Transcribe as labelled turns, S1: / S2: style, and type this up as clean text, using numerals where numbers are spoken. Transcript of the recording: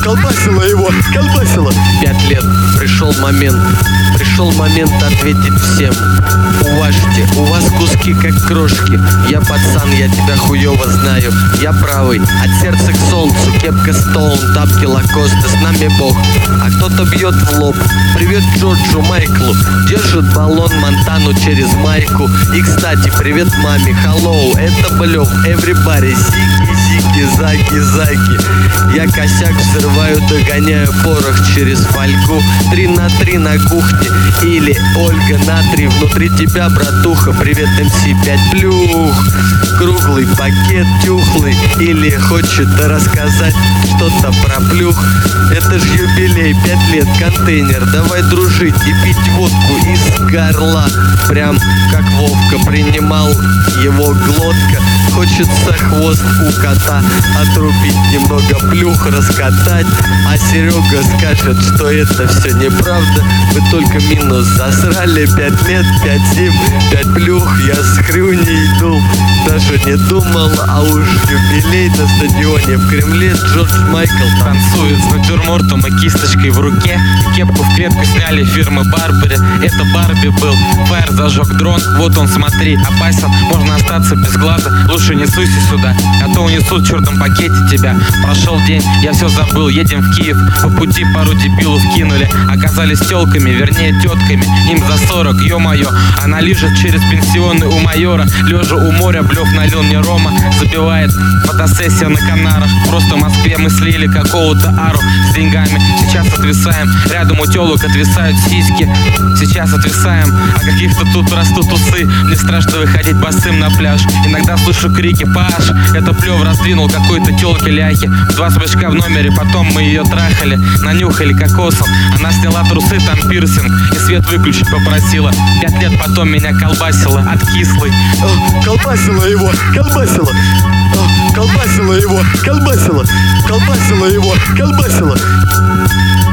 S1: колбасило его, колбасило.
S2: 5 лет, пришел момент ответить всем. Уважьте, у вас куски как крошки. Я пацан, я тебя хуёво знаю. Я правый, от сердца к солнцу. Кепка Стоун, тапки Лакоста, с нами Бог. А кто-то бьет в лоб. Привет Джорджу Майклу. Держит баллон Монтану через майку. И, кстати, привет маме. Hello, это Блёв, everybody. Зики, заки, заки. Я косяк взрываю, догоняю порох через фольгу. 3 на 3 на кухне. Или Ольга на 3 внутри тебя, братуха. Привет, МС 5 плюх. Круглый пакет тюхлый. Или хочет рассказать что-то про плюх. Это ж юбилей, 5 лет, контейнер. Давай дружить и пить водку из горла. Прям как Вовка принимал его глотка. Хочется хвост у кота отрубить, немного плюх раскатать. А Серега скажет, что это все неправда. Вы только минус засрали. 5 лет, 5 зим, 5 плюх. Я с хрюней дул, даже не думал. А уж юбилей на стадионе в Кремле. Джордж Майкл
S3: танцует с натюрмортом и кисточкой в руке. Кепку в клетку сняли фирмы Барбери. Это Барби был. Фаер зажег дрон, вот он, смотри, опасен. Можно остаться без глаза, лучше не суйся сюда, а то унесут в черном пакете тебя. Прошел день, я все забыл, едем в Киев. По пути пару дебилов кинули. Оказались телками, вернее тетками. Им за 40, ё-моё. Она лежит через пенсионный у майора. Лежа у моря, Блёв налил мне рома. Забивает фотосессия на Канарах. Просто в Москве мы слили какого-то ару с деньгами. Сейчас отвисаем, рядом у телок отвисают сиськи. Сейчас отвисаем, а каких-то тут растут усы. Мне страшно выходить босым на пляж. Иногда слышу крики: Паш, это Плёв раздвинул какой-то телки ляхи. 2 смычка в номере, потом мы ее трахали. Нанюхали кокосом, она сняла трусы, там пирсинг. И свет выключить попросила. 5 лет потом меня колбасило от кислой.
S1: Колбасило его, колбасило. Колбасило его, колбасило. Колбасило его, колбасило.